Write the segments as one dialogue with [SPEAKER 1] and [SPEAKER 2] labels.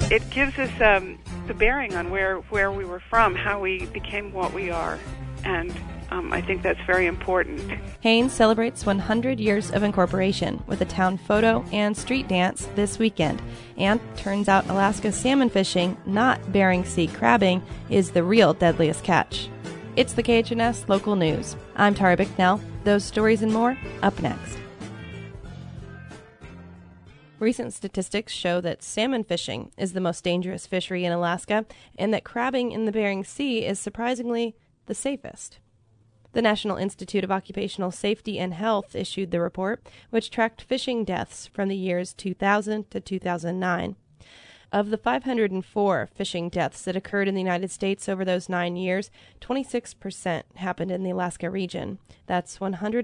[SPEAKER 1] it gives us the bearing on where we were from, how we became what we are, and I think that's very important.
[SPEAKER 2] Haines celebrates 100 years of incorporation with a town photo and street dance this weekend. And turns out Alaska salmon fishing, not Bering Sea crabbing, is the real deadliest catch. It's the KHNS Local News. I'm Tara Bicknell. Those stories and more, up next. Recent statistics show that salmon fishing is the most dangerous fishery in Alaska, and that crabbing in the Bering Sea is surprisingly the safest. The National Institute of Occupational Safety and Health issued the report, which tracked fishing deaths from the years 2000 to 2009. Of the 504 fishing deaths that occurred in the United States over those 9 years, 26% happened in the Alaska region. That's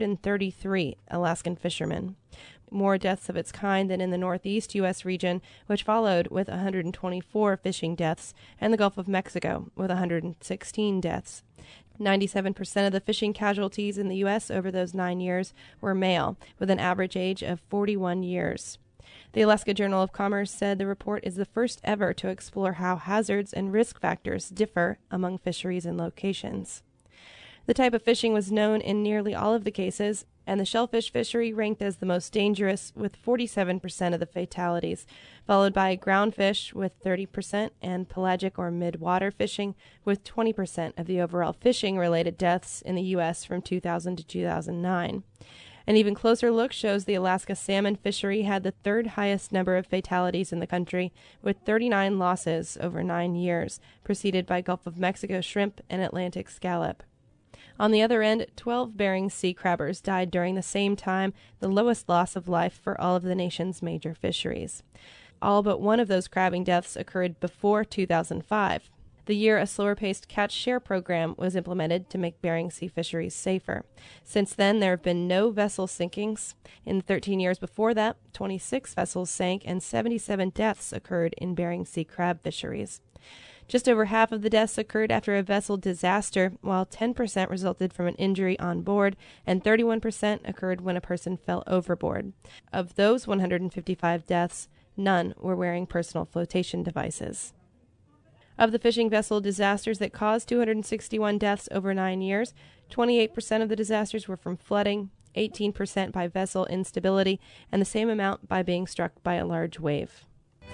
[SPEAKER 2] 133 Alaskan fishermen. More deaths of its kind than in the Northeast U.S. region, which followed with 124 fishing deaths, and the Gulf of Mexico with 116 deaths. 97% of the fishing casualties in the U.S. over those 9 years were male, with an average age of 41 years. The Alaska Journal of Commerce said the report is the first ever to explore how hazards and risk factors differ among fisheries and locations. The type of fishing was known in nearly all of the cases, and the shellfish fishery ranked as the most dangerous with 47% of the fatalities, followed by groundfish with 30% and pelagic or mid-water fishing with 20% of the overall fishing-related deaths in the U.S. from 2000 to 2009. An even closer look shows the Alaska salmon fishery had the third highest number of fatalities in the country, with 39 losses over 9 years, preceded by Gulf of Mexico shrimp and Atlantic scallop. On the other end, 12 Bering Sea crabbers died during the same time, the lowest loss of life for all of the nation's major fisheries. All but one of those crabbing deaths occurred before 2005, the year a slower-paced catch-share program was implemented to make Bering Sea fisheries safer. Since then, there have been no vessel sinkings. In the 13 years before that, 26 vessels sank and 77 deaths occurred in Bering Sea crab fisheries. Just over half of the deaths occurred after a vessel disaster, while 10% resulted from an injury on board, and 31% occurred when a person fell overboard. Of those 155 deaths, none were wearing personal flotation devices. Of the fishing vessel disasters that caused 261 deaths over 9 years, 28% of the disasters were from flooding, 18% by vessel instability, and the same amount by being struck by a large wave.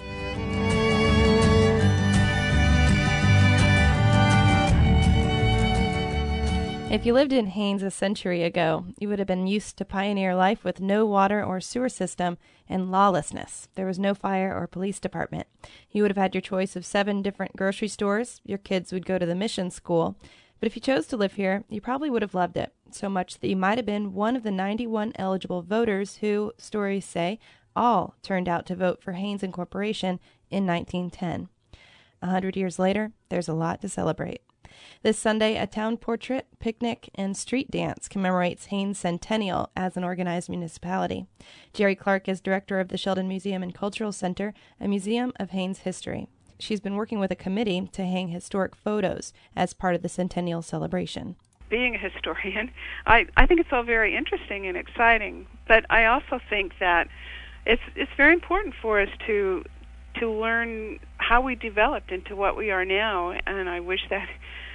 [SPEAKER 2] If you lived in Haines a century ago, you would have been used to pioneer life with no water or sewer system and lawlessness. There was no fire or police department. You would have had your choice of 7 different grocery stores. Your kids would go to the mission school. But if you chose to live here, you probably would have loved it, so much that you might have been one of the 91 eligible voters who, stories say, all turned out to vote for Haines Incorporation in 1910. 100 years later, there's a lot to celebrate. This Sunday, a town portrait, picnic, and street dance commemorates Haines' centennial as an organized municipality. Jerry Clark is director of the Sheldon Museum and Cultural Center, a museum of Haines history. She's been working with a committee to hang historic photos as part of the centennial celebration.
[SPEAKER 1] Being a historian, I think it's all very interesting and exciting, but I also think that it's very important for us to learn how we developed into what we are now, and I wish that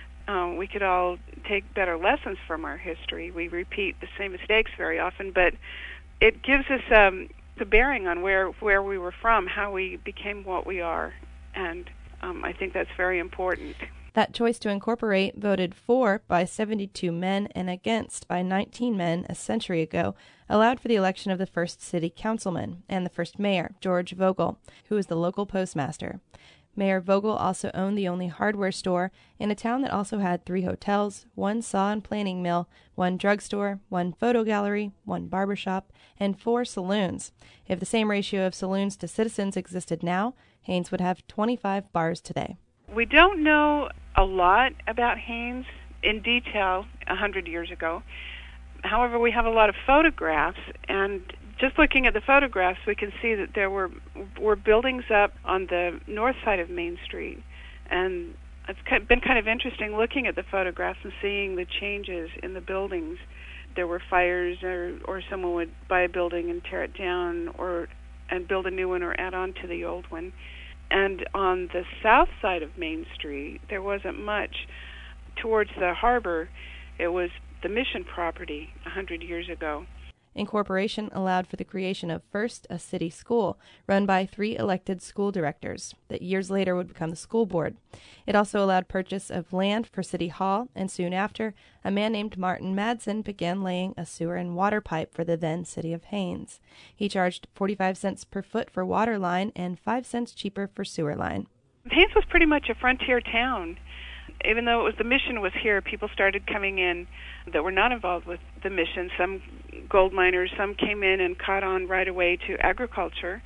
[SPEAKER 1] we could all take better lessons from our history. We repeat the same mistakes very often, but it gives us the bearing on where we were from, how we became what we are, and I think that's very important.
[SPEAKER 2] That choice to incorporate, voted for by 72 men and against by 19 men a century ago, allowed for the election of the first city councilman and the first mayor, George Vogel, who was the local postmaster. Mayor Vogel also owned the only hardware store in a town that also had 3 hotels, 1 saw and planing mill, 1 drugstore, 1 photo gallery, 1 barbershop, and 4 saloons. If the same ratio of saloons to citizens existed now, Haines would have 25 bars today.
[SPEAKER 1] We don't know a lot about Haines in detail 100 years ago. However, we have a lot of photographs, and just looking at the photographs, we can see that there were buildings up on the north side of Main Street, and it's been kind of interesting looking at the photographs and seeing the changes in the buildings. There were fires, or someone would buy a building and tear it down, and build a new one or add on to the old one. And on the south side of Main Street, there wasn't much. Towards the harbor, it was the mission property 100 years ago.
[SPEAKER 2] Incorporation allowed for the creation of first a city school, run by 3 elected school directors, that years later would become the school board. It also allowed purchase of land for City Hall, and soon after, a man named Martin Madsen began laying a sewer and water pipe for the then city of Haines. He charged 45 cents per foot for water line and 5 cents cheaper for sewer line.
[SPEAKER 1] Haines was pretty much a frontier town. Even though the mission was here, people started coming in that were not involved with the mission. Some gold miners, some came in and caught on right away to agriculture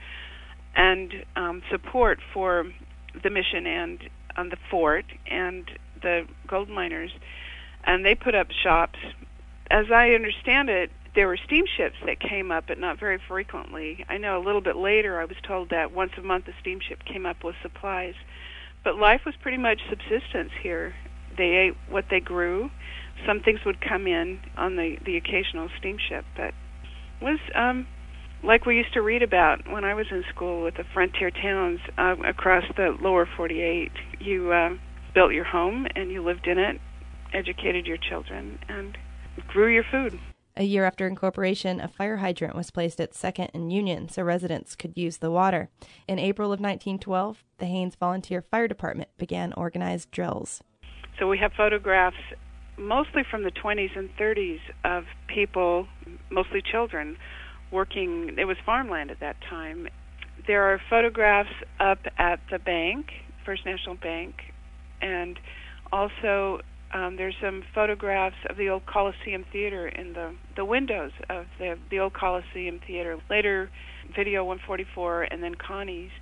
[SPEAKER 1] and support for the mission and the fort and the gold miners. And they put up shops. As I understand it, there were steamships that came up, but not very frequently. I know a little bit later I was told that once a month a steamship came up with supplies. But life was pretty much subsistence here. They ate what they grew. Some things would come in on the occasional steamship, but it was like we used to read about when I was in school with the frontier towns across the lower 48. You built your home and you lived in it, educated your children, and grew your food.
[SPEAKER 2] A year after incorporation, a fire hydrant was placed at 2nd and Union so residents could use the water. In April of 1912, the Haines Volunteer Fire Department began organized drills.
[SPEAKER 1] So we have photographs mostly from the 20s and 30s of people, mostly children, working. It was farmland at that time. There are photographs up at the bank, First National Bank, and also there's some photographs of the old Coliseum Theater in the windows of the old Coliseum Theater. Later, Video 144 and then Connie's.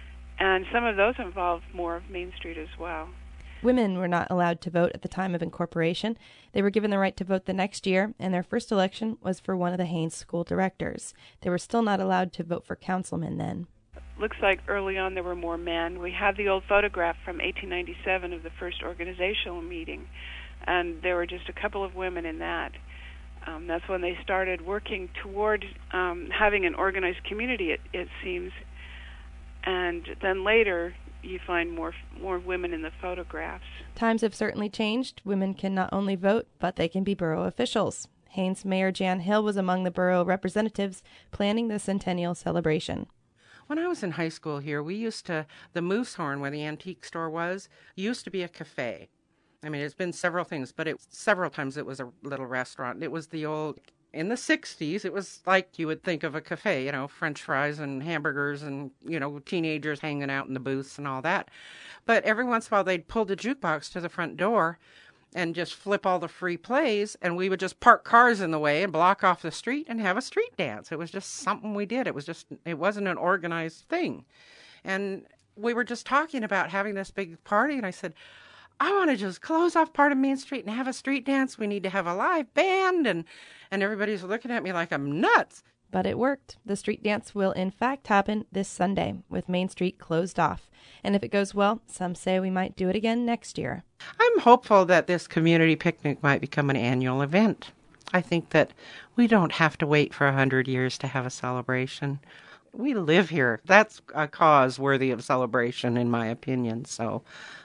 [SPEAKER 1] And some of those involved more of Main Street as well.
[SPEAKER 2] Women were not allowed to vote at the time of incorporation. They were given the right to vote the next year, and their first election was for one of the Haines school directors. They were still not allowed to vote for councilmen then.
[SPEAKER 1] Looks like early on there were more men. We have the old photograph from 1897 of the first organizational meeting, and there were just a couple of women in that. That's when they started working toward having an organized community, it seems. And then later, you find more women in the photographs.
[SPEAKER 2] Times have certainly changed. Women can not only vote, but they can be borough officials. Haines Mayor Jan Hill was among the borough representatives planning the centennial celebration.
[SPEAKER 3] When I was in high school here, the Moosehorn, where the antique store was, used to be a cafe. I mean, it's been several things, but several times it was a little restaurant. It was in the 60s, it was like you would think of a cafe, French fries and hamburgers and, teenagers hanging out in the booths and all that. But every once in a while, they'd pull the jukebox to the front door and just flip all the free plays, and we would just park cars in the way and block off the street and have a street dance. It was just something we did. It wasn't an organized thing. And we were just talking about having this big party, and I said, I want to just close off part of Main Street and have a street dance. We need to have a live band, and everybody's looking at me like I'm nuts.
[SPEAKER 2] But it worked. The street dance will in fact happen this Sunday, with Main Street closed off. And if it goes well, some say we might do it again next year.
[SPEAKER 3] I'm hopeful that this community picnic might become an annual event. I think that we don't have to wait for 100 years to have a celebration. We live here. That's a cause worthy of celebration, in my opinion. So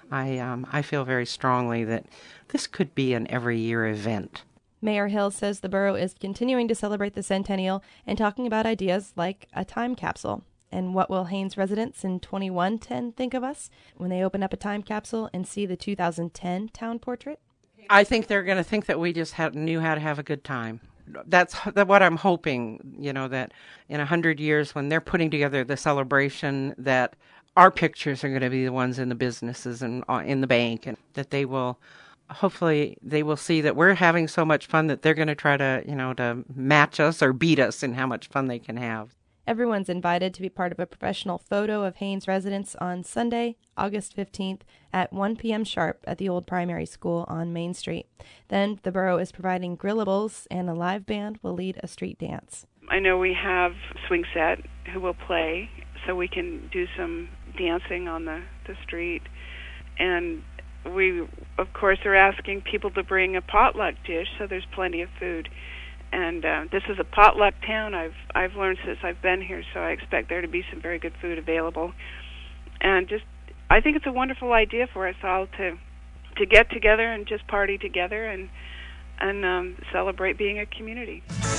[SPEAKER 3] I feel very strongly that this could be an every year event.
[SPEAKER 2] Mayor Hill says the borough is continuing to celebrate the centennial and talking about ideas like a time capsule. And what will Haines residents in 2110 think of us when they open up a time capsule and see the 2010 town portrait?
[SPEAKER 3] I think they're going to think that we just knew how to have a good time. That's what I'm hoping, that in 100 years when they're putting together the celebration, that our pictures are going to be the ones in the businesses and in the bank, and that they will see that we're having so much fun that they're going to try to, to match us or beat us in how much fun they can have.
[SPEAKER 2] Everyone's invited to be part of a professional photo of Haines residents on Sunday, August 15th at 1 p.m. sharp at the old primary school on Main Street. Then the borough is providing grillables, and a live band will lead a street dance.
[SPEAKER 1] I know we have Swing Set who will play, so we can do some dancing on the street. And we, of course, are asking people to bring a potluck dish, so there's plenty of food. And this is a potluck town. I've learned since I've been here, so I expect there to be some very good food available. and just I think it's a wonderful idea for us all to get together and just party together and celebrate being a community.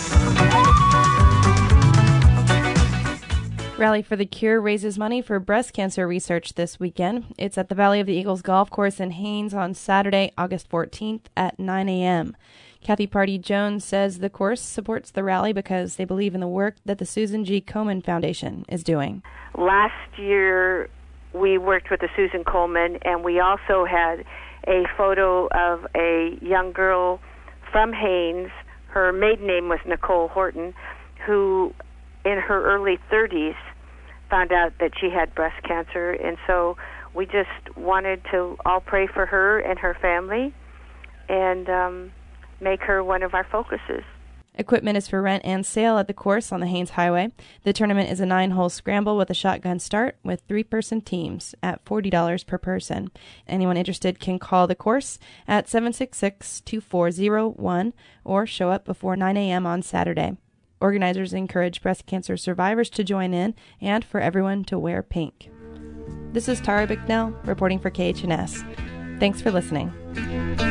[SPEAKER 2] Rally for the Cure raises money for breast cancer research this weekend. It's at the Valley of the Eagles Golf Course in Haines on Saturday, August 14th at 9 a.m. Kathy Party-Jones says the course supports the rally because they believe in the work that the Susan G. Komen Foundation is doing.
[SPEAKER 4] Last year, we worked with the Susan Komen, and we also had a photo of a young girl from Haines. Her maiden name was Nicole Horton, who in her early 30s found out that she had breast cancer, and so we just wanted to all pray for her and her family and make her one of our focuses.
[SPEAKER 2] Equipment is for rent and sale at the course on the Haines Highway. The tournament is a 9-hole scramble with a shotgun start with 3-person teams at $40 per person. Anyone interested can call the course at 766-2401 or show up before 9 a.m. on Saturday. Organizers encourage breast cancer survivors to join in and for everyone to wear pink. This is Tara Bicknell reporting for KHNS. Thanks for listening.